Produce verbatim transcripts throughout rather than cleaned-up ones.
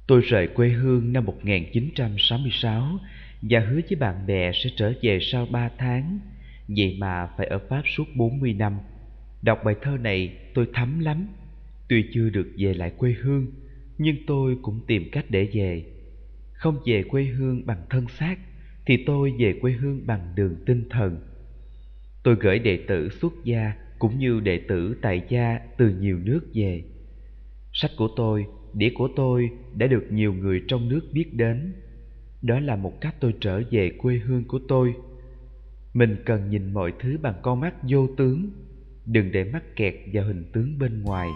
Tôi rời quê hương năm một nghìn chín trăm sáu mươi sáu và hứa với bạn bè sẽ trở về sau ba tháng. Vậy mà phải ở Pháp suốt bốn mươi năm. Đọc bài thơ này tôi thấm lắm. Tuy chưa được về lại quê hương, nhưng tôi cũng tìm cách để về. Không về quê hương bằng thân xác, thì tôi về quê hương bằng đường tinh thần. Tôi gửi đệ tử xuất gia cũng như đệ tử tại gia từ nhiều nước về. Sách của tôi, đĩa của tôi đã được nhiều người trong nước biết đến. Đó là một cách tôi trở về quê hương của tôi. Mình cần nhìn mọi thứ bằng con mắt vô tướng, đừng để mắc kẹt vào hình tướng bên ngoài.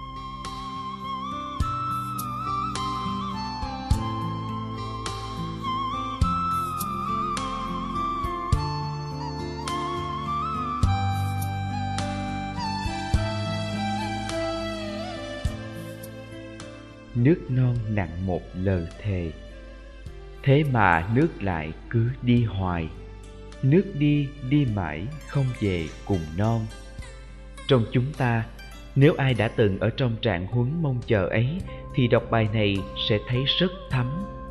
Nước non nặng một lời thề, thế mà nước lại cứ đi hoài. Nước đi đi mãi không về cùng non. Trong chúng ta, nếu ai đã từng ở trong trạng huống mong chờ ấy, thì đọc bài này sẽ thấy rất thấm.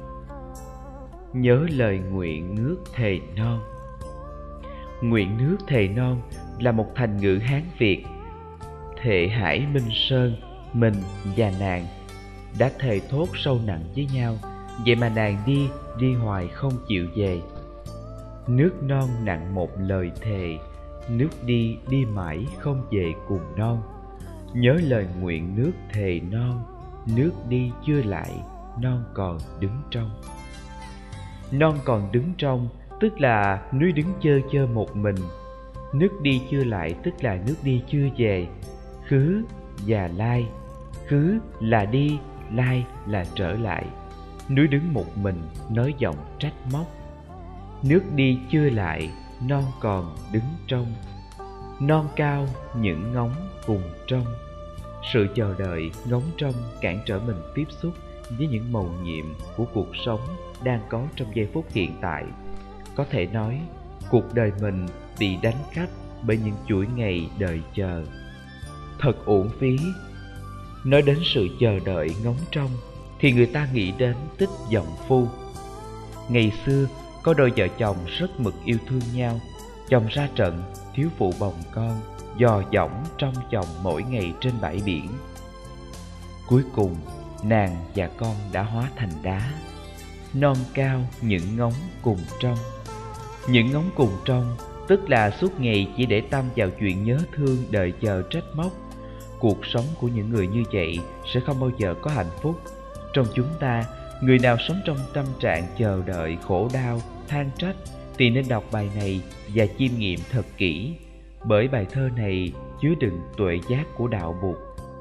Nhớ lời nguyện nước thề non. Nguyện nước thề non là một thành ngữ Hán Việt. Thệ Hải Minh Sơn, mình và nàng đã thề thốt sâu nặng với nhau, vậy mà nàng đi, đi hoài không chịu về. Nước non nặng một lời thề, nước đi, đi mãi không về cùng non. Nhớ lời nguyện nước thề non, nước đi chưa lại, non còn đứng trong. Non còn đứng trong, tức là núi đứng chơ chơ một mình. Nước đi chưa lại, tức là nước đi chưa về. Khứ và lai, khứ là đi, lai là trở lại. Núi đứng một mình, nói giọng trách móc. Nước đi chưa lại, non còn đứng trong. Non cao những ngóng cùng trong. Sự chờ đợi ngóng trong cản trở mình tiếp xúc với những mầu nhiệm của cuộc sống đang có trong giây phút hiện tại. Có thể nói, cuộc đời mình bị đánh cắp bởi những chuỗi ngày đợi chờ. Thật uổng phí. Nói đến sự chờ đợi ngóng trong, thì người ta nghĩ đến Tích Dòng Phu. Ngày xưa, có đôi vợ chồng rất mực yêu thương nhau. Chồng ra trận, thiếu phụ bồng con, dò dỏng trong chồng mỗi ngày trên bãi biển. Cuối cùng, nàng và con đã hóa thành đá. Non cao những ngóng cùng trong. Những ngóng cùng trong, tức là suốt ngày chỉ để tâm vào chuyện nhớ thương, đợi chờ, trách móc. Cuộc sống của những người như vậy sẽ không bao giờ có hạnh phúc. Trong chúng ta, người nào sống trong tâm trạng chờ đợi, khổ đau, than trách thì nên đọc bài này và chiêm nghiệm thật kỹ, bởi bài thơ này chứa đựng tuệ giác của đạo Bụt.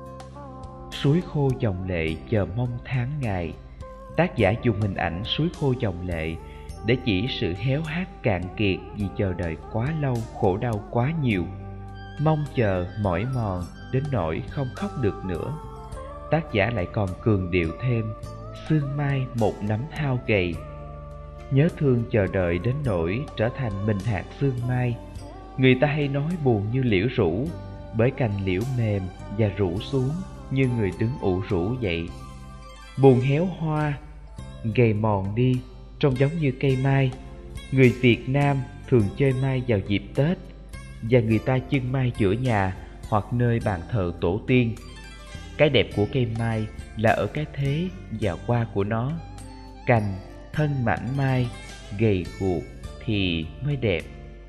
Suối khô dòng lệ chờ mong tháng ngày. Tác giả dùng hình ảnh suối khô dòng lệ để chỉ sự héo hắt cạn kiệt vì chờ đợi quá lâu, khổ đau quá nhiều. Mong chờ, mỏi mòn đến nỗi không khóc được nữa. Tác giả lại còn cường điệu thêm sương mai một nắm hao gầy. Nhớ thương chờ đợi đến nỗi trở thành mình hạt sương mai. Người ta hay nói buồn như liễu rũ, bởi cành liễu mềm và rũ xuống như người đứng ủ rũ vậy. Buồn héo hoa, gầy mòn đi, trông giống như cây mai. Người Việt Nam thường chơi mai vào dịp Tết, và người ta chưng mai giữa nhà hoặc nơi bàn thờ tổ tiên. Cái đẹp của cây mai là ở cái thế và hoa của nó. Cành, thân mảnh mai, gầy guộc thì mới đẹp.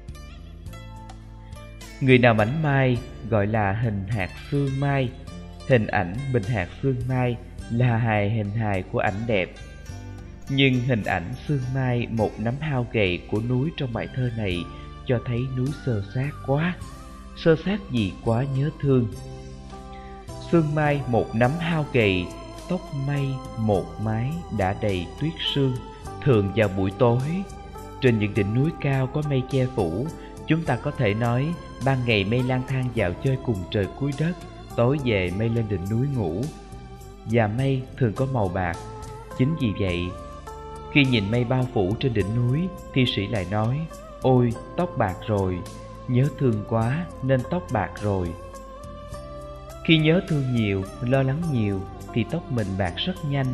Người nào mảnh mai gọi là hình hạt xương mai. Hình ảnh bình hạt xương mai là hài hình hài của ảnh đẹp. Nhưng hình ảnh xương mai một nắm hao gầy của núi trong bài thơ này cho thấy núi xơ xác quá. Xơ xác gì quá nhớ thương. Sương mai một nắm hao gầy, tóc mây một mái đã đầy tuyết sương. Thường vào buổi tối, trên những đỉnh núi cao có mây che phủ, chúng ta có thể nói ban ngày mây lang thang dạo chơi cùng trời cuối đất, tối về mây lên đỉnh núi ngủ. Và mây thường có màu bạc. Chính vì vậy, khi nhìn mây bao phủ trên đỉnh núi, thi sĩ lại nói: ôi, tóc bạc rồi, nhớ thương quá nên tóc bạc rồi. Khi nhớ thương nhiều, lo lắng nhiều thì tóc mình bạc rất nhanh.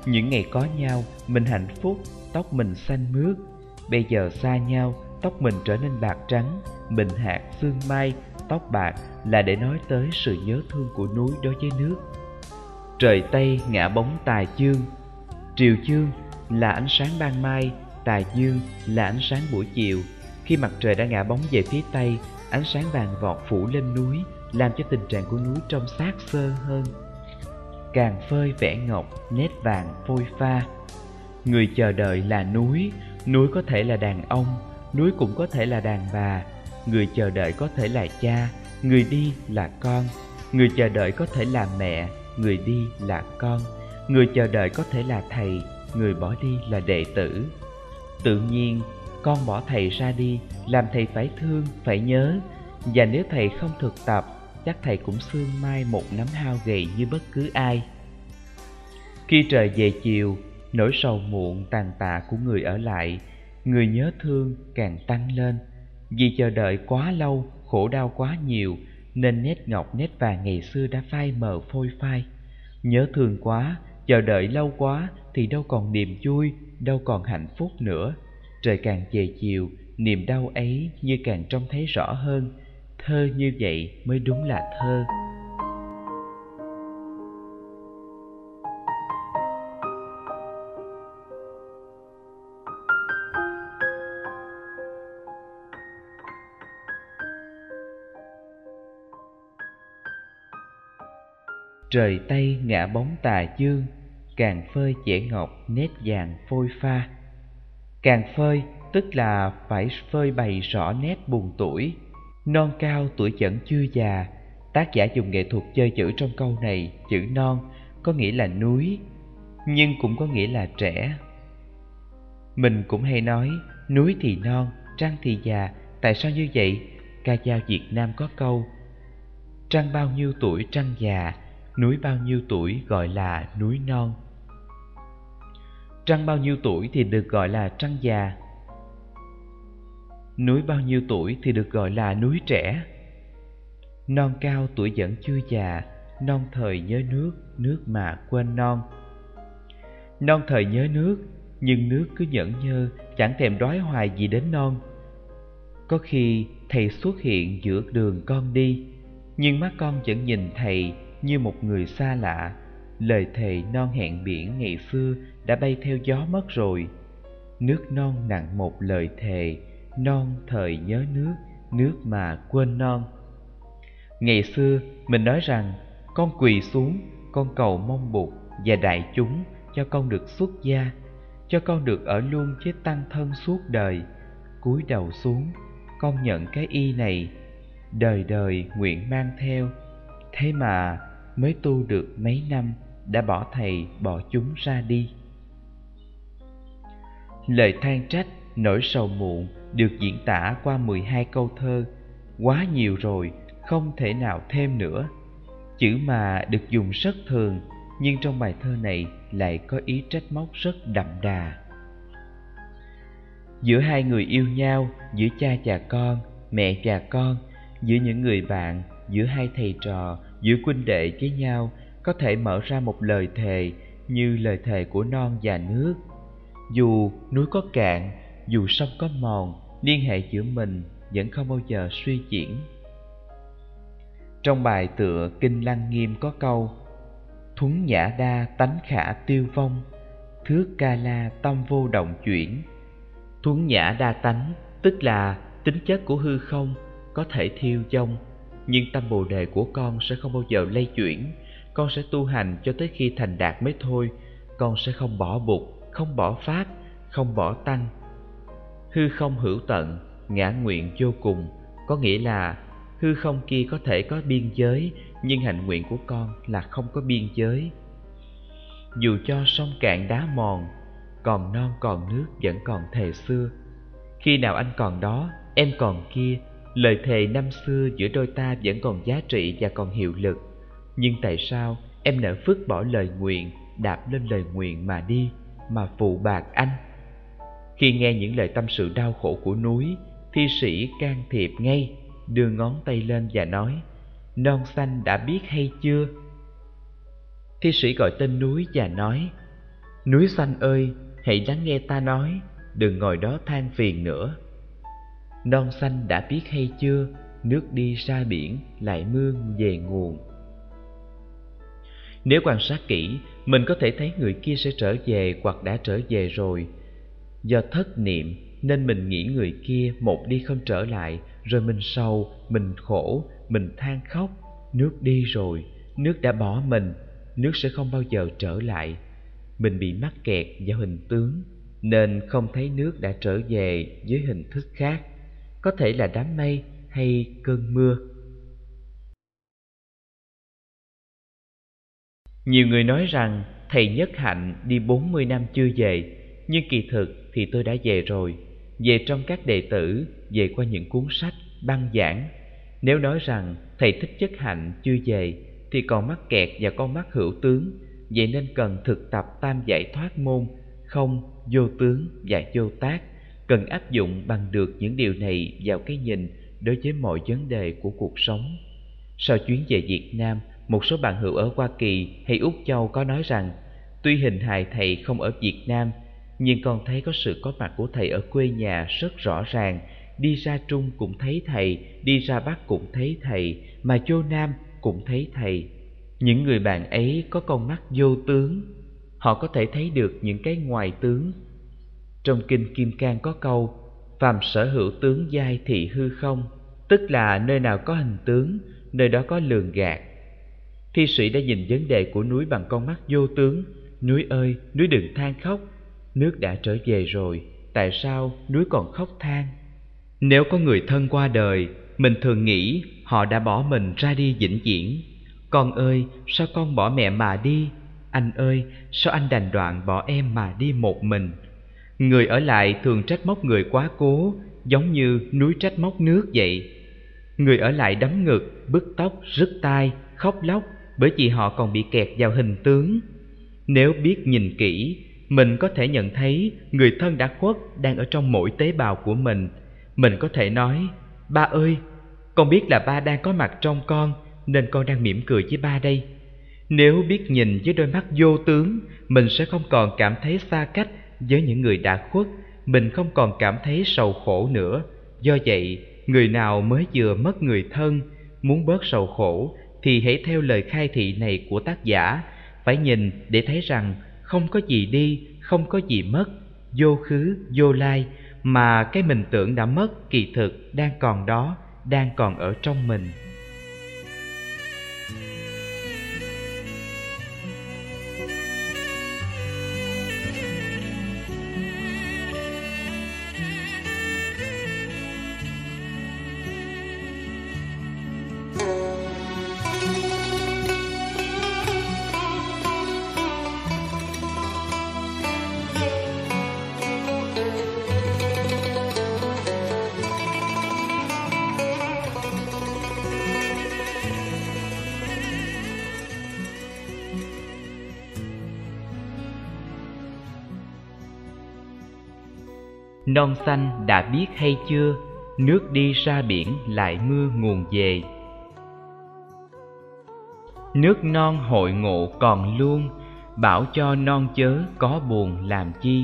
Những ngày có nhau, mình hạnh phúc, tóc mình xanh mướt. Bây giờ xa nhau, tóc mình trở nên bạc trắng, mình hạt sương mai, tóc bạc là để nói tới sự nhớ thương của núi đối với nước. Trời Tây ngả bóng tà dương. Triều dương là ánh sáng ban mai, tà dương là ánh sáng buổi chiều. Khi mặt trời đã ngả bóng về phía Tây, ánh sáng vàng vọt phủ lên núi, làm cho tình trạng của núi trông xác xơ hơn. Càng phơi vẻ ngọc, nét vàng phôi pha. Người chờ đợi là núi, núi có thể là đàn ông, núi cũng có thể là đàn bà. Người chờ đợi có thể là cha, người đi là con. Người chờ đợi có thể là mẹ, người đi là con. Người chờ đợi có thể là thầy, người bỏ đi là đệ tử. Tự nhiên, con bỏ thầy ra đi, làm thầy phải thương, phải nhớ. Và nếu thầy không thực tập, chắc thầy cũng sương mai một nắm hao gầy như bất cứ ai. Khi trời về chiều, nỗi sầu muộn tàn tạ của người ở lại, người nhớ thương càng tăng lên. Vì chờ đợi quá lâu, khổ đau quá nhiều, nên nét ngọc nét vàng ngày xưa đã phai mờ phôi phai. Nhớ thương quá, chờ đợi lâu quá thì đâu còn niềm vui, đâu còn hạnh phúc nữa. Trời càng về chiều, niềm đau ấy như càng trông thấy rõ hơn. Thơ như vậy mới đúng là thơ. Trời Tây ngả bóng tà dương, càng phơi vẻ ngọc nét vàng phôi pha. Càng phơi tức là phải phơi bày rõ nét buồn tuổi. Non cao tuổi vẫn chưa già. Tác giả dùng nghệ thuật chơi chữ trong câu này. Chữ non có nghĩa là núi, nhưng cũng có nghĩa là trẻ. Mình cũng hay nói núi thì non, trăng thì già. Tại sao như vậy? Ca dao Việt Nam có câu: trăng bao nhiêu tuổi trăng già, núi bao nhiêu tuổi gọi là núi non. Trăng bao nhiêu tuổi thì được gọi là trăng già, núi bao nhiêu tuổi thì được gọi là núi trẻ. Non cao tuổi vẫn chưa già, non thời nhớ nước, nước mà quên non. Non thời nhớ nước, nhưng nước cứ nhẫn nhơ, chẳng thèm đói hoài gì đến non. Có khi thầy xuất hiện giữa đường con đi, nhưng mắt con vẫn nhìn thầy như một người xa lạ. Lời thề non hẹn biển ngày xưa đã bay theo gió mất rồi. Nước non nặng một lời thề, non thời nhớ nước, nước mà quên non. Ngày xưa mình nói rằng con quỳ xuống, con cầu mong Bụt và đại chúng cho con được xuất gia, cho con được ở luôn với tăng thân suốt đời. Cúi đầu xuống, con nhận cái y này, đời đời nguyện mang theo. Thế mà mới tu được mấy năm đã bỏ thầy bỏ chúng ra đi. Lời than trách, nỗi sầu muộn được diễn tả qua mười hai câu thơ. Quá nhiều rồi, không thể nào thêm nữa. Chữ mà được dùng rất thường, nhưng trong bài thơ này lại có ý trách móc rất đậm đà. Giữa hai người yêu nhau, giữa cha và con, mẹ và con, giữa những người bạn, giữa hai thầy trò, giữa huynh đệ với nhau, có thể mở ra một lời thề như lời thề của non và nước. Dù núi có cạn, dù sông có mòn, liên hệ giữa mình vẫn không bao giờ suy chuyển. Trong bài tựa Kinh Lăng Nghiêm có câu: thuấn nhã đa tánh khả tiêu vong, thước ca la tâm vô động chuyển. Thuấn nhã đa tánh tức là tính chất của hư không có thể thiêu vong, nhưng tâm bồ đề của con sẽ không bao giờ lay chuyển. Con sẽ tu hành cho tới khi thành đạt mới thôi. Con sẽ không bỏ Bụt, không bỏ Pháp, không bỏ Tăng. Hư không hữu tận, ngã nguyện vô cùng, có nghĩa là hư không kia có thể có biên giới, nhưng hạnh nguyện của con là không có biên giới. Dù cho sông cạn đá mòn, còn non còn nước vẫn còn thề xưa. Khi nào anh còn đó, em còn kia, lời thề năm xưa giữa đôi ta vẫn còn giá trị và còn hiệu lực. Nhưng tại sao em nỡ vứt bỏ lời nguyện, đạp lên lời nguyện mà đi, mà phụ bạc anh? Khi nghe những lời tâm sự đau khổ của núi, thi sĩ can thiệp ngay, đưa ngón tay lên và nói: non xanh đã biết hay chưa? Thi sĩ gọi tên núi và nói: Núi xanh ơi, hãy lắng nghe ta nói, đừng ngồi đó than phiền nữa. Non xanh đã biết hay chưa, nước đi ra biển lại mưa về nguồn. Nếu quan sát kỹ, mình có thể thấy người kia sẽ trở về hoặc đã trở về rồi. Do thất niệm nên mình nghĩ người kia một đi không trở lại, rồi mình sầu, mình khổ, mình than khóc. Nước đi rồi, nước đã bỏ mình, nước sẽ không bao giờ trở lại. Mình bị mắc kẹt vào hình tướng, nên không thấy nước đã trở về với hình thức khác, có thể là đám mây hay cơn mưa. Nhiều người nói rằng thầy Nhất Hạnh đi bốn mươi năm chưa về, nhưng kỳ thực thì tôi đã về rồi, về trong các đệ tử, về qua những cuốn sách, băng giảng. Nếu nói rằng thầy Thích Nhất Hạnh chưa về, thì còn mắc kẹt vào con mắt hữu tướng, vậy nên cần thực tập tam giải thoát môn, không, vô tướng và vô tác, cần áp dụng bằng được những điều này vào cái nhìn đối với mọi vấn đề của cuộc sống. Sau chuyến về Việt Nam, một số bạn hữu ở Hoa Kỳ hay Úc Châu có nói rằng, tuy hình hài thầy không ở Việt Nam, nhưng con thấy có sự có mặt của thầy ở quê nhà rất rõ ràng. Đi ra Trung cũng thấy thầy, đi ra Bắc cũng thấy thầy, mà vô Nam cũng thấy thầy. Những người bạn ấy có con mắt vô tướng, họ có thể thấy được những cái ngoài tướng. Trong kinh Kim Cang có câu, phàm sở hữu tướng giai thị hư không, tức là nơi nào có hình tướng, nơi đó có lường gạt. Thi sĩ đã nhìn vấn đề của núi bằng con mắt vô tướng. Núi ơi, núi đừng than khóc, nước đã trở về rồi, tại sao núi còn khóc than? Nếu có người thân qua đời, mình thường nghĩ họ đã bỏ mình ra đi vĩnh viễn. Con ơi, sao con bỏ mẹ mà đi? Anh ơi, sao anh đành đoạn bỏ em mà đi một mình? Người ở lại thường trách móc người quá cố, giống như núi trách móc nước vậy. Người ở lại đấm ngực, bứt tóc, rứt tai, khóc lóc, bởi vì họ còn bị kẹt vào hình tướng. Nếu biết nhìn kỹ, mình có thể nhận thấy người thân đã khuất đang ở trong mỗi tế bào của mình. Mình có thể nói, ba ơi, con biết là ba đang có mặt trong con, nên con đang mỉm cười với ba đây. Nếu biết nhìn với đôi mắt vô tướng, mình sẽ không còn cảm thấy xa cách với những người đã khuất, mình không còn cảm thấy sầu khổ nữa. Do vậy, người nào mới vừa mất người thân, muốn bớt sầu khổ, thì hãy theo lời khai thị này của tác giả, phải nhìn để thấy rằng không có gì đi, không có gì mất, vô khứ, vô lai, mà cái mình tưởng đã mất kỳ thực đang còn đó, đang còn ở trong mình. Non xanh đã biết hay chưa, nước đi ra biển lại mưa nguồn về. Nước non hội ngộ còn luôn, bảo cho non chớ có buồn làm chi.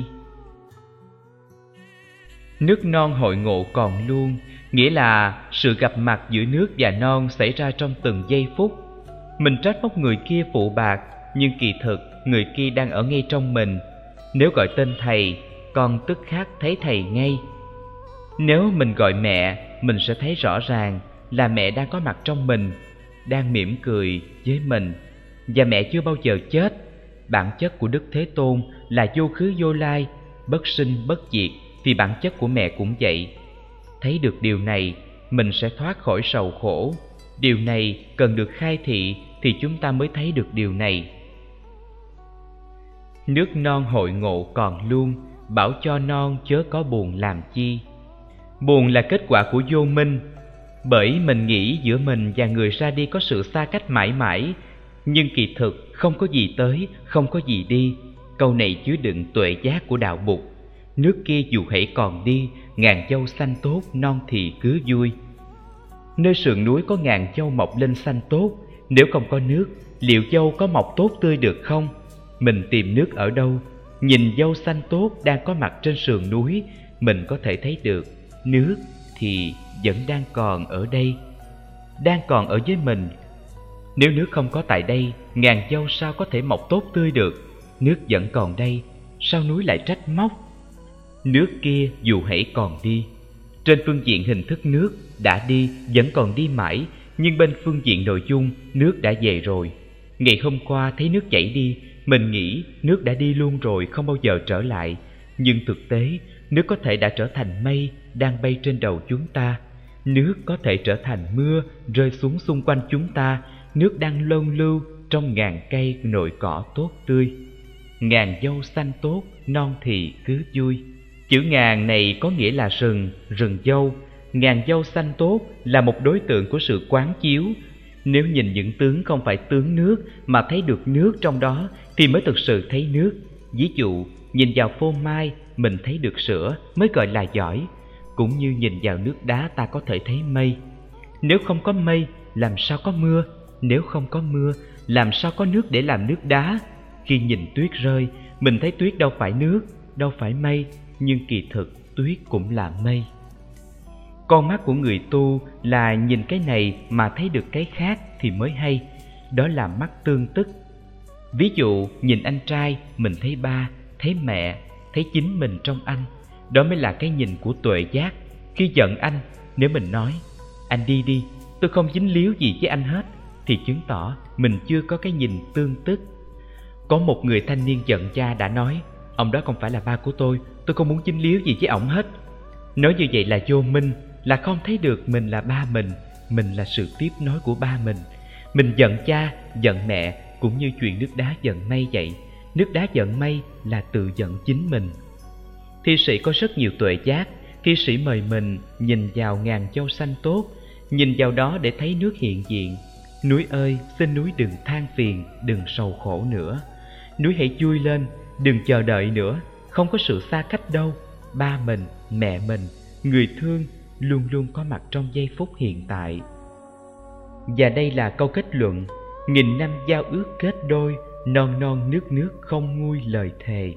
Nước non hội ngộ còn luôn, nghĩa là sự gặp mặt giữa nước và non xảy ra trong từng giây phút. Mình trách móc người kia phụ bạc, nhưng kỳ thực người kia đang ở ngay trong mình. Nếu gọi tên thầy, con tức khắc thấy thầy ngay. Nếu mình gọi mẹ, mình sẽ thấy rõ ràng là mẹ đang có mặt trong mình, đang mỉm cười với mình. Và mẹ chưa bao giờ chết. Bản chất của Đức Thế Tôn là vô khứ vô lai, bất sinh bất diệt, thì bản chất của mẹ cũng vậy. Thấy được điều này, mình sẽ thoát khỏi sầu khổ. Điều này cần được khai thị thì chúng ta mới thấy được điều này. Nước non hội ngộ còn luôn, bảo cho non chớ có buồn làm chi. Buồn là kết quả của vô minh, bởi mình nghĩ giữa mình và người ra đi có sự xa cách mãi mãi, nhưng kỳ thực không có gì tới, không có gì đi. Câu này chứa đựng tuệ giác của đạo Bụt. Nước kia dù hãy còn đi, ngàn châu xanh tốt, non thì cứ vui. Nơi sườn núi có ngàn châu mọc lên xanh tốt, nếu không có nước, liệu châu có mọc tốt tươi được không? Mình tìm nước ở đâu? nhìn dâu xanh tốt đang có mặt trên sườn núi, mình có thể thấy được nước thì vẫn đang còn ở đây, đang còn ở với mình. Nếu nước không có tại đây, ngàn dâu sao có thể mọc tốt tươi được? Nước vẫn còn đây, sao núi lại trách móc? Nước kia dù hãy còn đi. Trên phương diện hình thức nước đã đi, vẫn còn đi mãi, nhưng bên phương diện nội dung, nước đã về rồi. Ngày hôm qua thấy nước chảy đi, mình nghĩ nước đã đi luôn rồi, không bao giờ trở lại. Nhưng thực tế, nước có thể đã trở thành mây đang bay trên đầu chúng ta. Nước có thể trở thành mưa rơi xuống xung quanh chúng ta. Nước đang lơn lưu trong ngàn cây nội cỏ tốt tươi. Ngàn dâu xanh tốt, non thì cứ vui. Chữ ngàn này có nghĩa là rừng, rừng dâu. Ngàn dâu xanh tốt là một đối tượng của sự quán chiếu. Nếu nhìn những tướng không phải tướng nước mà thấy được nước trong đó thì mới thực sự thấy nước. Ví dụ, nhìn vào phô mai mình thấy được sữa mới gọi là giỏi. Cũng như nhìn vào nước đá ta có thể thấy mây. Nếu không có mây, làm sao có mưa? Nếu không có mưa, làm sao có nước để làm nước đá? Khi nhìn tuyết rơi, mình thấy tuyết đâu phải nước, đâu phải mây, nhưng kỳ thực tuyết cũng là mây. Con mắt của người tu là nhìn cái này mà thấy được cái khác thì mới hay. Đó là mắt tương tức. Ví dụ, nhìn anh trai, mình thấy ba, thấy mẹ, thấy chính mình trong anh. Đó mới là cái nhìn của tuệ giác. Khi giận anh, nếu mình nói anh đi đi, tôi không dính líu gì với anh hết, thì chứng tỏ mình chưa có cái nhìn tương tức. Có một người thanh niên giận cha đã nói, ông đó không phải là ba của tôi, tôi không muốn dính líu gì với ổng hết. Nói như vậy là vô minh, là không thấy được mình là ba mình, mình là sự tiếp nối của ba mình. Mình giận cha, giận mẹ, cũng như chuyện nước đá giận mây vậy. Nước đá giận mây là tự giận chính mình. Thi sĩ có rất nhiều tuệ giác. Thi sĩ mời mình nhìn vào ngàn dâu xanh tốt, nhìn vào đó để thấy nước hiện diện. Núi ơi, xin núi đừng than phiền, đừng sầu khổ nữa. Núi hãy vui lên, đừng chờ đợi nữa. Không có sự xa cách đâu. Ba mình, mẹ mình, người thương luôn luôn có mặt trong giây phút hiện tại. Và đây là câu kết luận. Nghìn năm giao ước kết đôi, non non nước nước không nguôi lời thề.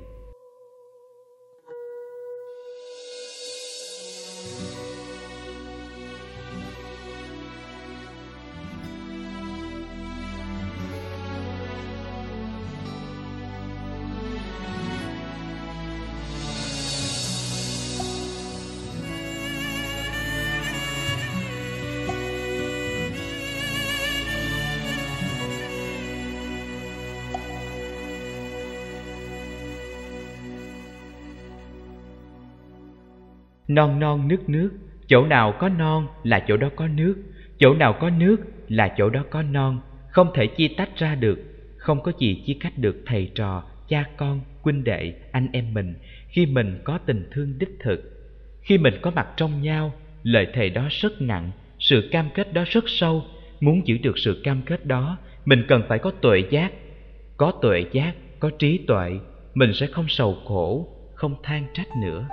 Non non nước nước, chỗ nào có non là chỗ đó có nước, chỗ nào có nước là chỗ đó có non, không thể chia tách ra được. Không có gì chia cách được thầy trò, cha con, huynh đệ, anh em mình khi mình có tình thương đích thực. Khi mình có mặt trong nhau, lời thề đó rất nặng, sự cam kết đó rất sâu. Muốn giữ được sự cam kết đó, mình cần phải có tuệ giác. Có tuệ giác, có trí tuệ, mình sẽ không sầu khổ, không than trách nữa.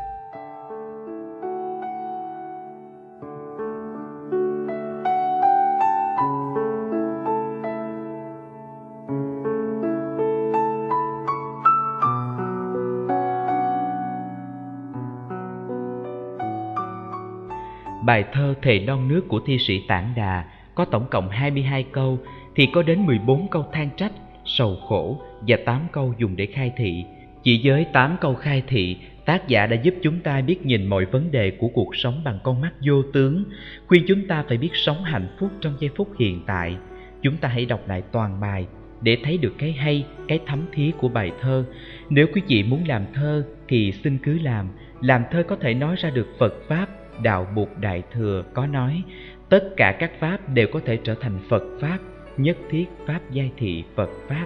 Bài thơ Thề non nước của thi sĩ Tản Đà có tổng cộng hai mươi hai câu, thì có đến mười bốn câu than trách, sầu khổ và tám câu dùng để khai thị. Chỉ với tám câu khai thị, tác giả đã giúp chúng ta biết nhìn mọi vấn đề của cuộc sống bằng con mắt vô tướng, khuyên chúng ta phải biết sống hạnh phúc trong giây phút hiện tại. Chúng ta hãy đọc lại toàn bài để thấy được cái hay, cái thấm thía của bài thơ. Nếu quý vị muốn làm thơ thì xin cứ làm. Làm thơ có thể nói ra được Phật Pháp. Đạo Bụt Đại Thừa có nói, tất cả các Pháp đều có thể trở thành Phật Pháp, nhất thiết Pháp giai thị Phật Pháp.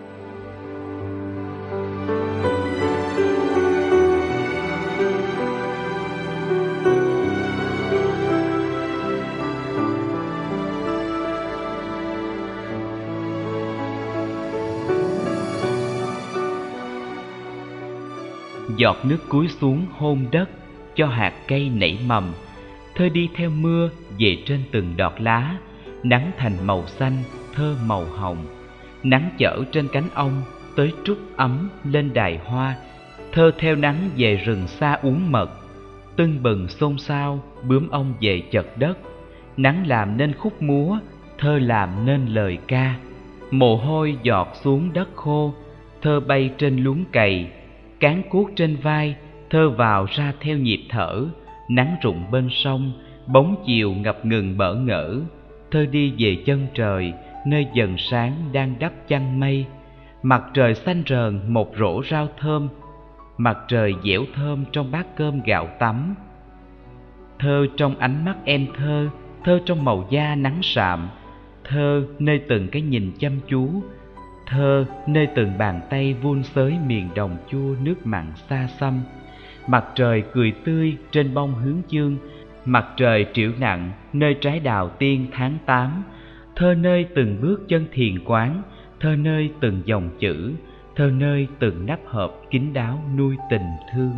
Giọt nước cúi xuống hôn đất, cho hạt cây nảy mầm. Thơ đi theo mưa về trên từng đọt lá, nắng thành màu xanh, thơ màu hồng. Nắng chở trên cánh ông, tới trút ấm lên đài hoa, thơ theo nắng về rừng xa uống mật. Tưng bừng xôn xao, bướm ong về chật đất. Nắng làm nên khúc múa, thơ làm nên lời ca. Mồ hôi giọt xuống đất khô, thơ bay trên luống cày. Cán cuốc trên vai, thơ vào ra theo nhịp thở. Nắng rụng bên sông, bóng chiều ngập ngừng bỡ ngỡ. Thơ đi về chân trời, nơi dần sáng đang đắp chăn mây. Mặt trời xanh rờn một rổ rau thơm, mặt trời dẻo thơm trong bát cơm gạo tắm. Thơ trong ánh mắt em thơ, thơ trong màu da nắng sạm. Thơ nơi từng cái nhìn chăm chú, thơ nơi từng bàn tay vun xới miền đồng chua nước mặn xa xăm. Mặt trời cười tươi trên bông hướng dương, mặt trời triểu nặng nơi trái đào tiên tháng tám. Thơ nơi từng bước chân thiền quán, thơ nơi từng dòng chữ, thơ nơi từng nắp hộp kín đáo nuôi tình thương.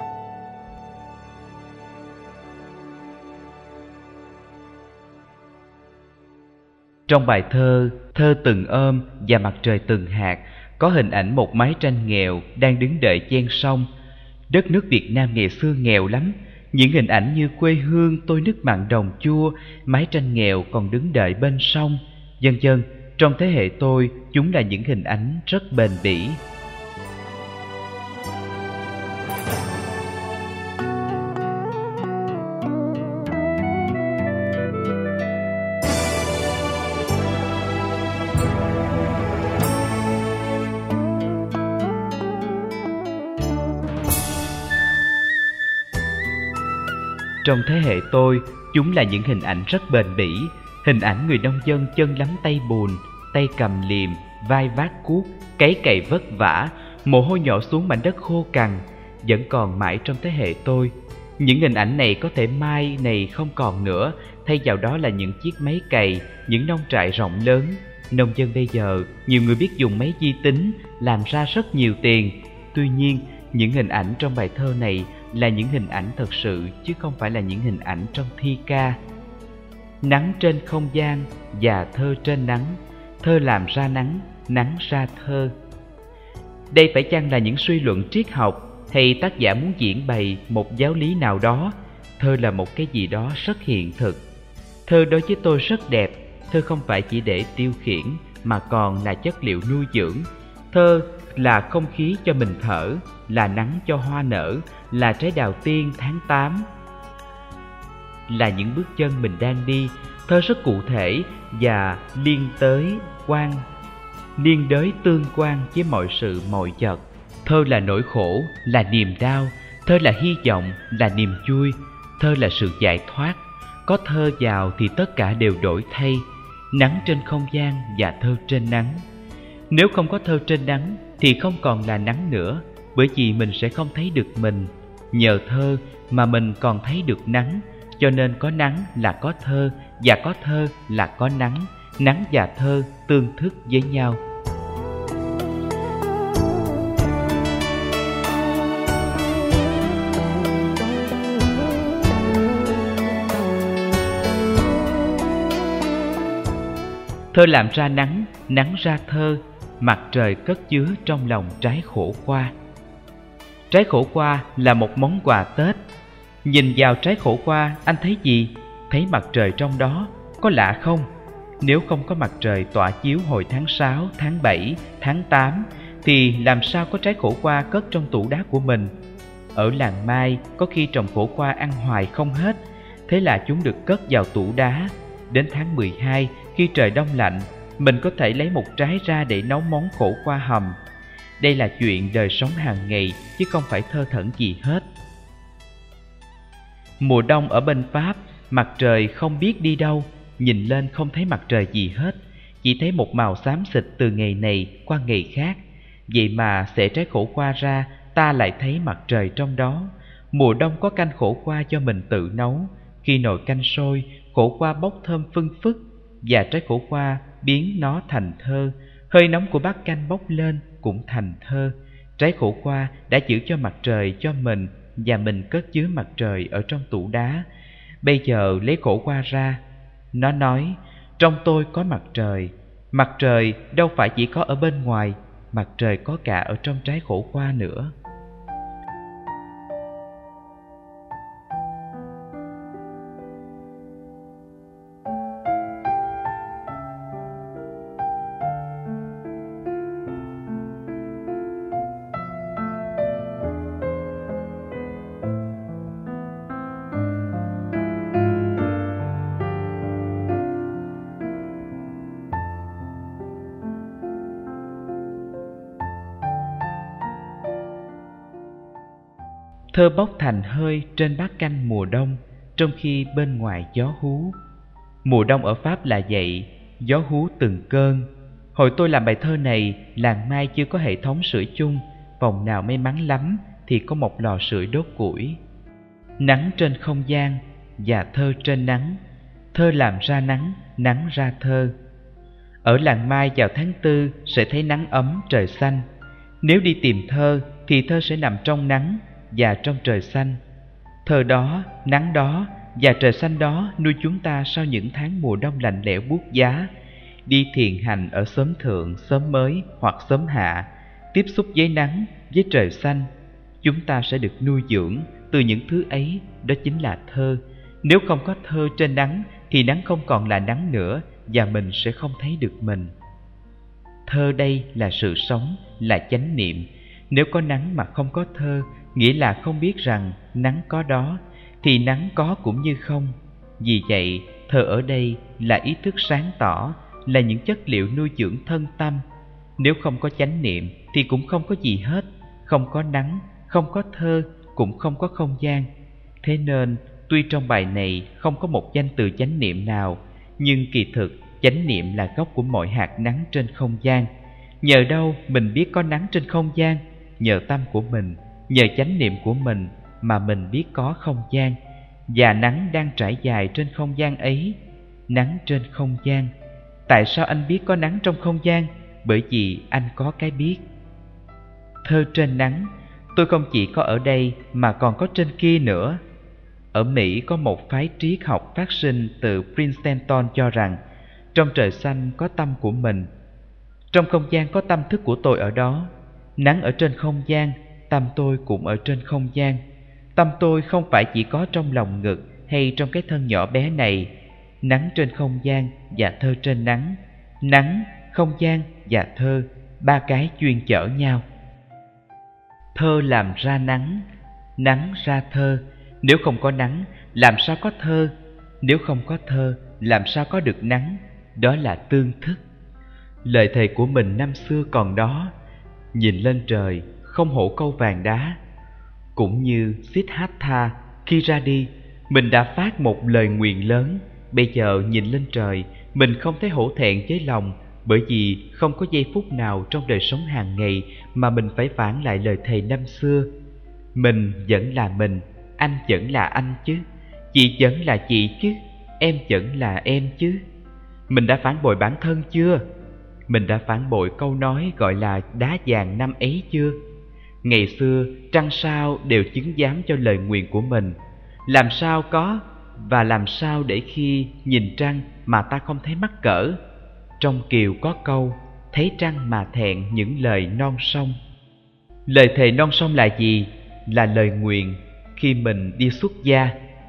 Trong bài thơ Thơ từng ôm và Mặt trời từng hạt có hình ảnh một mái tranh nghèo đang đứng đợi chen sông. Đất nước Việt Nam ngày xưa nghèo lắm. Những hình ảnh như quê hương tôi nước mặn đồng chua, mái tranh nghèo còn đứng đợi bên sông, vân vân. Trong thế hệ tôi, chúng là những hình ảnh rất bền bỉ. Trong thế hệ tôi, chúng là những hình ảnh rất bền bỉ. Hình ảnh người nông dân chân lắm tay bùn, tay cầm liềm, vai vác cuốc, cấy cày vất vả, mồ hôi nhỏ xuống mảnh đất khô cằn, vẫn còn mãi trong thế hệ tôi. Những hình ảnh này có thể mai này không còn nữa, thay vào đó là những chiếc máy cày, những nông trại rộng lớn. Nông dân bây giờ, nhiều người biết dùng máy vi tính, làm ra rất nhiều tiền. Tuy nhiên, những hình ảnh trong bài thơ này là những hình ảnh thật sự, chứ không phải là những hình ảnh trong thi ca. Nắng trên không gian và thơ trên nắng, thơ làm ra nắng, nắng ra thơ. Đây phải chăng là những suy luận triết học, hay tác giả muốn diễn bày một giáo lý nào đó? Thơ là một cái gì đó rất hiện thực. Thơ đối với tôi rất đẹp. Thơ không phải chỉ để tiêu khiển, mà còn là chất liệu nuôi dưỡng. Thơ là không khí cho mình thở, là nắng cho hoa nở, là trái đào tiên tháng tám, là những bước chân mình đang đi. Thơ rất cụ thể và liên tới quan, liên đới tương quan với mọi sự mọi vật. Thơ là nỗi khổ, là niềm đau. Thơ là hy vọng, là niềm vui. Thơ là sự giải thoát. Có thơ vào thì tất cả đều đổi thay. Nắng trên không gian và thơ trên nắng. Nếu không có thơ trên nắng thì không còn là nắng nữa, bởi vì mình sẽ không thấy được mình. Nhờ thơ mà mình còn thấy được nắng, cho nên có nắng là có thơ, và có thơ là có nắng. Nắng và thơ tương thức với nhau. Thơ làm ra nắng, nắng ra thơ. Mặt trời cất chứa trong lòng trái khổ qua. Trái khổ qua là một món quà Tết. Nhìn vào trái khổ qua, anh thấy gì? Thấy mặt trời trong đó. Có lạ không? Nếu không có mặt trời tỏa chiếu hồi tháng sáu, tháng bảy, tháng tám, thì làm sao có trái khổ qua cất trong tủ đá của mình? Ở làng Mai, có khi trồng khổ qua ăn hoài không hết, thế là chúng được cất vào tủ đá. Đến tháng mười hai, khi trời đông lạnh, mình có thể lấy một trái ra để nấu món khổ qua hầm. Đây là chuyện đời sống hàng ngày, chứ không phải thơ thẩn gì hết. Mùa đông ở bên Pháp, mặt trời không biết đi đâu. Nhìn lên không thấy mặt trời gì hết, chỉ thấy một màu xám xịt từ ngày này qua ngày khác. Vậy mà xẻ trái khổ qua ra, ta lại thấy mặt trời trong đó. Mùa đông có canh khổ qua cho mình tự nấu. Khi nồi canh sôi, khổ qua bốc thơm phưng phức, và trái khổ qua biến nó thành thơ. Hơi nóng của bát canh bốc lên cũng thành thơ. Trái khổ qua đã giữ cho mặt trời cho mình, và mình cất chứa mặt trời ở trong tủ đá. Bây giờ lấy khổ qua ra, nó nói: trong tôi có mặt trời. Mặt trời đâu phải chỉ có ở bên ngoài, mặt trời có cả ở trong trái khổ qua nữa. Thơ bốc thành hơi trên bát canh mùa đông, trong khi bên ngoài gió hú. Mùa đông ở Pháp là vậy, gió hú từng cơn. Hồi tôi làm bài thơ này, làng Mai chưa có hệ thống sưởi chung, phòng nào may mắn lắm thì có một lò sưởi đốt củi. Nắng trên không gian và thơ trên nắng, thơ làm ra nắng, nắng ra thơ. Ở làng Mai vào tháng tư sẽ thấy nắng ấm trời xanh. Nếu đi tìm thơ thì thơ sẽ nằm trong nắng và trong trời xanh. Thơ đó, nắng đó và trời xanh đó nuôi chúng ta sau những tháng mùa đông lạnh lẽo buốt giá. Đi thiền hành ở xóm thượng, xóm mới hoặc xóm hạ, tiếp xúc với nắng, với trời xanh, chúng ta sẽ được nuôi dưỡng từ những thứ ấy, đó chính là thơ. Nếu không có thơ trên nắng thì nắng không còn là nắng nữa và mình sẽ không thấy được mình. Thơ đây là sự sống, là chánh niệm. Nếu có nắng mà không có thơ, nghĩa là không biết rằng nắng có đó, thì nắng có cũng như không. Vì vậy, thơ ở đây là ý thức sáng tỏ, là những chất liệu nuôi dưỡng thân tâm. Nếu không có chánh niệm thì cũng không có gì hết. Không có nắng, không có thơ, cũng không có không gian. Thế nên, tuy trong bài này không có một danh từ chánh niệm nào, nhưng kỳ thực chánh niệm là gốc của mọi hạt nắng trên không gian. Nhờ đâu mình biết có nắng trên không gian? Nhờ tâm của mình, nhờ chánh niệm của mình mà mình biết có không gian. Và nắng đang trải dài trên không gian ấy. Nắng trên không gian. Tại sao anh biết có nắng trong không gian? Bởi vì anh có cái biết. Thơ trên nắng, tôi không chỉ có ở đây mà còn có trên kia nữa. Ở Mỹ có một phái triết học phát sinh từ Princeton cho rằng trong trời xanh có tâm của mình, trong không gian có tâm thức của tôi ở đó. Nắng ở trên không gian, tâm tôi cũng ở trên không gian. Tâm tôi không phải chỉ có trong lòng ngực hay trong cái thân nhỏ bé này. Nắng trên không gian và thơ trên nắng. Nắng, không gian và thơ, ba cái chuyên chở nhau. Thơ làm ra nắng, nắng ra thơ. Nếu không có nắng, làm sao có thơ? Nếu không có thơ, làm sao có được nắng? Đó là tương thức. Lời thề của mình năm xưa còn đó. Nhìn lên trời, không hổ câu vàng đá. Cũng như Siddhartha, khi ra đi, mình đã phát một lời nguyền lớn. Bây giờ nhìn lên trời, mình không thấy hổ thẹn với lòng, bởi vì không có giây phút nào trong đời sống hàng ngày mà mình phải phản lại lời thề năm xưa. Mình vẫn là mình, anh vẫn là anh chứ, chị vẫn là chị chứ, em vẫn là em chứ. Mình đã phản bội bản thân chưa? Mình đã phản bội câu nói gọi là đá vàng năm ấy chưa? Ngày xưa, trăng sao đều chứng giám cho lời nguyền của mình. Làm sao có, và làm sao để khi nhìn trăng mà ta không thấy mắc cỡ? Trong Kiều có câu, thấy trăng mà thẹn những lời non sông. Lời thề non sông là gì? Là lời nguyền khi mình đi xuất gia.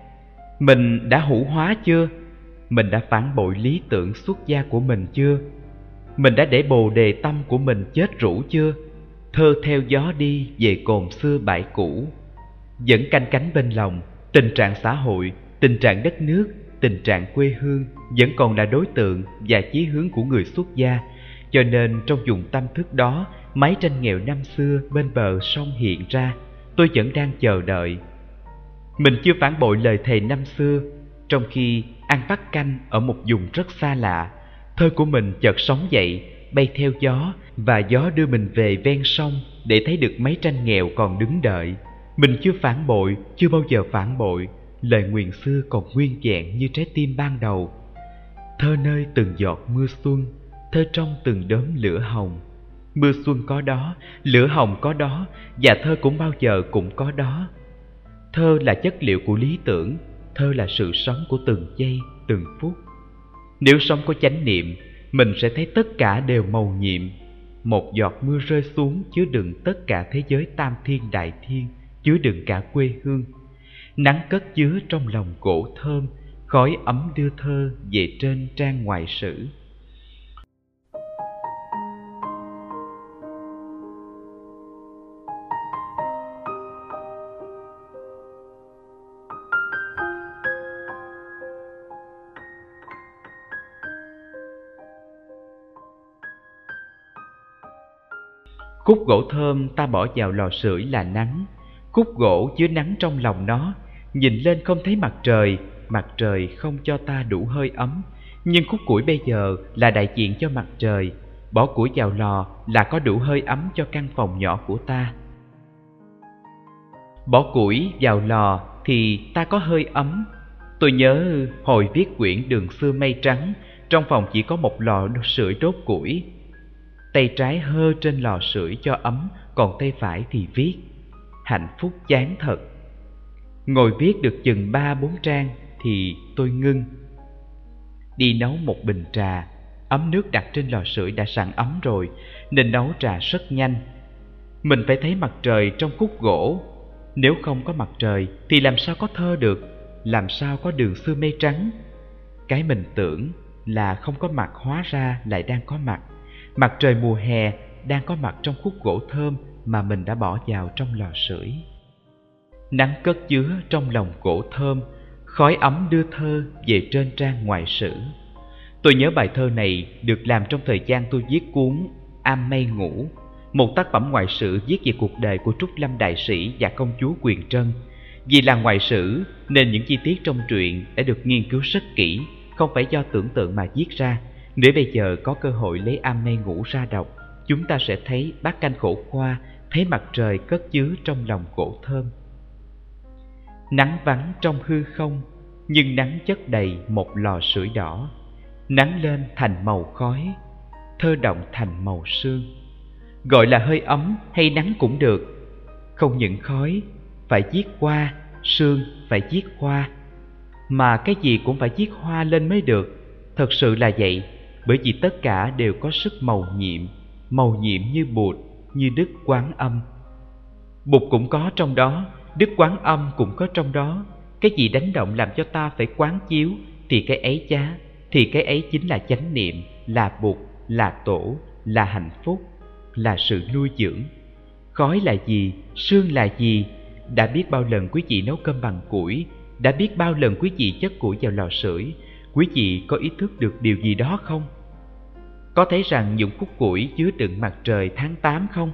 Mình đã hữu hóa chưa? Mình đã phản bội lý tưởng xuất gia của mình chưa? Mình đã để bồ đề tâm của mình chết rũ chưa? Thơ theo gió đi về cồn xưa bãi cũ. Vẫn canh cánh bên lòng, tình trạng xã hội, tình trạng đất nước, tình trạng quê hương vẫn còn là đối tượng và chí hướng của người xuất gia. Cho nên trong vùng tâm thức đó, mái tranh nghèo năm xưa bên bờ sông hiện ra. Tôi vẫn đang chờ đợi. Mình chưa phản bội lời thề năm xưa, trong khi ăn bắt canh ở một vùng rất xa lạ. Thơ của mình chợt sống dậy, bay theo gió, và gió đưa mình về ven sông để thấy được mấy tranh nghèo còn đứng đợi. Mình chưa phản bội, chưa bao giờ phản bội. Lời nguyền xưa còn nguyên vẹn như trái tim ban đầu. Thơ nơi từng giọt mưa xuân, thơ trong từng đốm lửa hồng. Mưa xuân có đó, lửa hồng có đó, và thơ cũng bao giờ cũng có đó. Thơ là chất liệu của lý tưởng, thơ là sự sống của từng giây, từng phút. Nếu sống có chánh niệm, mình sẽ thấy tất cả đều mầu nhiệm. Một giọt mưa rơi xuống chứa đựng tất cả thế giới tam thiên đại thiên, chứa đựng cả quê hương. Nắng cất chứa trong lòng gỗ thơm, khói ấm đưa thơ về trên trang ngoại sử. Khúc gỗ thơm ta bỏ vào lò sưởi là nắng, Khúc gỗ chứa nắng trong lòng nó, nhìn lên không thấy mặt trời, mặt trời không cho ta đủ hơi ấm. Nhưng khúc củi bây giờ là đại diện cho mặt trời, bỏ củi vào lò là có đủ hơi ấm cho căn phòng nhỏ của ta. Bỏ củi vào lò thì ta có hơi ấm. Tôi nhớ hồi viết quyển Đường Xưa Mây Trắng, trong phòng chỉ có một lò sưởi đốt củi. Tay trái hơ trên lò sưởi cho ấm, còn tay phải thì viết. Hạnh phúc chán thật. Ngồi viết được chừng ba bốn trang thì tôi ngưng. Đi nấu một bình trà, ấm nước đặt trên lò sưởi đã sẵn ấm rồi, nên nấu trà rất nhanh. Mình phải thấy mặt trời trong khúc gỗ. Nếu không có mặt trời thì làm sao có thơ được, làm sao có đường xưa mây trắng. Cái mình tưởng là không có mặt hóa ra lại đang có mặt. Mặt trời mùa hè đang có mặt trong khúc gỗ thơm mà mình đã bỏ vào trong lò sưởi. Nắng cất chứa trong lòng gỗ thơm, khói ấm đưa thơ về trên trang ngoại sử. Tôi nhớ bài thơ này được làm trong thời gian tôi viết cuốn Am Mây Ngủ, một tác phẩm ngoại sử viết về cuộc đời của Trúc Lâm đại sĩ và công chúa Quyền Trân. Vì là ngoại sử nên những chi tiết trong truyện đã được nghiên cứu rất kỹ, không phải do tưởng tượng mà viết ra. Nếu bây giờ có cơ hội lấy Am Mây Ngủ ra đọc, chúng ta sẽ thấy bát canh khổ qua, thấy mặt trời cất chứa trong lòng gỗ thơm. Nắng vắng trong hư không, nhưng nắng chất đầy một lò sưởi đỏ. Nắng lên thành màu khói, thơ động thành màu sương. Gọi là hơi ấm hay nắng cũng được. Không những khói phải viết qua, sương phải viết hoa, mà cái gì cũng phải viết hoa lên mới được. Thật sự là vậy, bởi vì tất cả đều có sức màu nhiệm, màu nhiệm như Bụt, như Đức Quán Âm. Bụt cũng có trong đó, Đức Quán Âm cũng có trong đó. Cái gì đánh động làm cho ta phải quán chiếu thì cái ấy chá, thì cái ấy chính là chánh niệm, là Bụt, là Tổ, là hạnh phúc, là sự nuôi dưỡng. Khói là gì, sương là gì? Đã biết bao lần quý vị nấu cơm bằng củi, đã biết bao lần quý vị chất củi vào lò sưởi, quý vị có ý thức được điều gì đó không? Có thấy rằng những khúc củi chứa đựng mặt trời tháng tám không?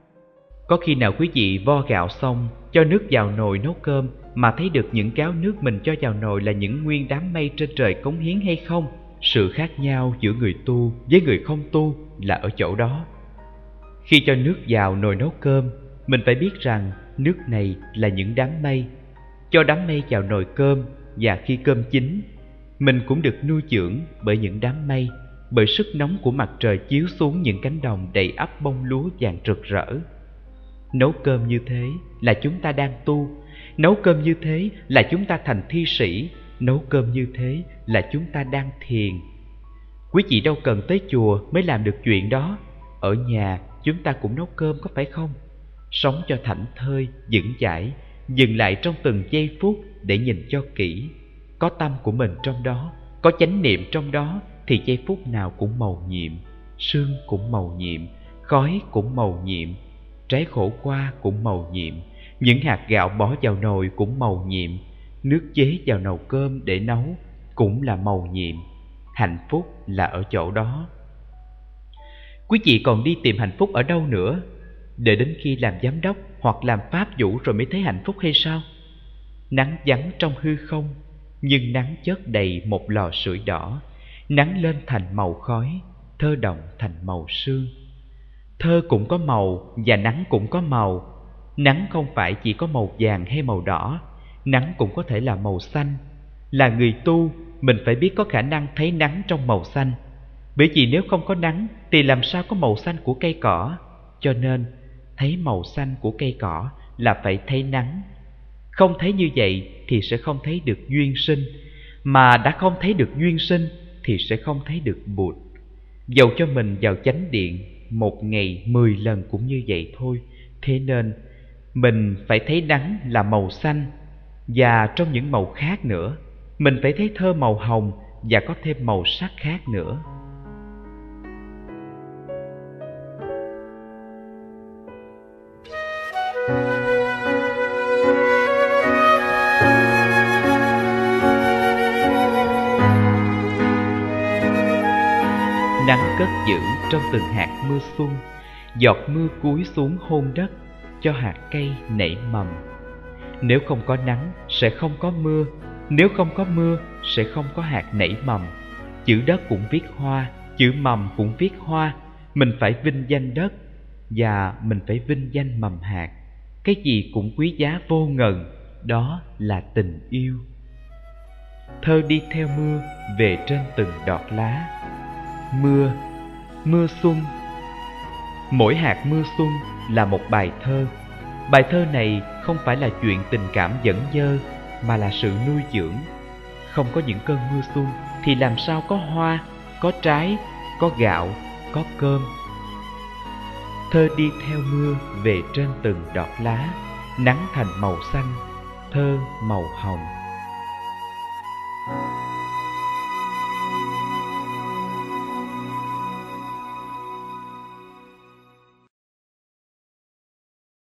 Có khi nào quý vị vo gạo xong, cho nước vào nồi nấu cơm mà thấy được những gáo nước mình cho vào nồi là những nguyên đám mây trên trời cống hiến hay không? Sự khác nhau giữa người tu với người không tu là ở chỗ đó. Khi cho nước vào nồi nấu cơm, mình phải biết rằng nước này là những đám mây. Cho đám mây vào nồi cơm, và khi cơm chín, mình cũng được nuôi dưỡng bởi những đám mây, bởi sức nóng của mặt trời chiếu xuống những cánh đồng đầy ắp bông lúa vàng rực rỡ. Nấu cơm như thế là chúng ta đang tu. Nấu cơm như thế là chúng ta thành thi sĩ. Nấu cơm như thế là chúng ta đang thiền. Quý vị đâu cần tới chùa mới làm được chuyện đó. Ở nhà chúng ta cũng nấu cơm có phải không? Sống cho thảnh thơi, vững chãi, dừng lại trong từng giây phút để nhìn cho kỹ. Có tâm của mình trong đó, có chánh niệm trong đó, thì giây phút nào cũng màu nhiệm. Sương cũng màu nhiệm, khói cũng màu nhiệm, trái khổ qua cũng màu nhiệm, những hạt gạo bỏ vào nồi cũng màu nhiệm, nước chế vào nồi cơm để nấu cũng là màu nhiệm. Hạnh phúc là ở chỗ đó. Quý vị còn đi tìm hạnh phúc ở đâu nữa? Để đến khi làm giám đốc hoặc làm pháp vụ rồi mới thấy hạnh phúc hay sao? Nắng vắng trong hư không, nhưng nắng chất đầy một lò sưởi đỏ. Nắng lên thành màu khói, thơ động thành màu sương. Thơ cũng có màu và nắng cũng có màu. Nắng không phải chỉ có màu vàng hay màu đỏ, nắng cũng có thể là màu xanh. Là người tu, mình phải biết có khả năng thấy nắng trong màu xanh. Bởi vì nếu không có nắng thì làm sao có màu xanh của cây cỏ. Cho nên thấy màu xanh của cây cỏ là phải thấy nắng. Không thấy như vậy thì sẽ không thấy được duyên sinh. Mà đã không thấy được duyên sinh thì sẽ không thấy được Bụt. Dầu cho mình vào chánh điện một ngày mười lần cũng như vậy thôi. Thế nên mình phải thấy nắng là màu xanh. Và trong những màu khác nữa, mình phải thấy thơ màu hồng và có thêm màu sắc khác nữa. Nắng cất giữ trong từng hạt mưa xuân, giọt mưa cúi xuống hôn đất, cho hạt cây nảy mầm. Nếu không có nắng, sẽ không có mưa. Nếu không có mưa, sẽ không có hạt nảy mầm. Chữ đất cũng viết hoa, chữ mầm cũng viết hoa. Mình phải vinh danh đất, và mình phải vinh danh mầm hạt. Cái gì cũng quý giá vô ngần, đó là tình yêu. Thơ đi theo mưa về trên từng đọt lá. Mưa, mưa xuân. Mỗi hạt mưa xuân là một bài thơ. Bài thơ này không phải là chuyện tình cảm dẫn dơ, mà là sự nuôi dưỡng. Không có những cơn mưa xuân thì làm sao có hoa, có trái, có gạo, có cơm. Thơ đi theo mưa về trên từng đọt lá. Nắng thành màu xanh, thơ màu hồng.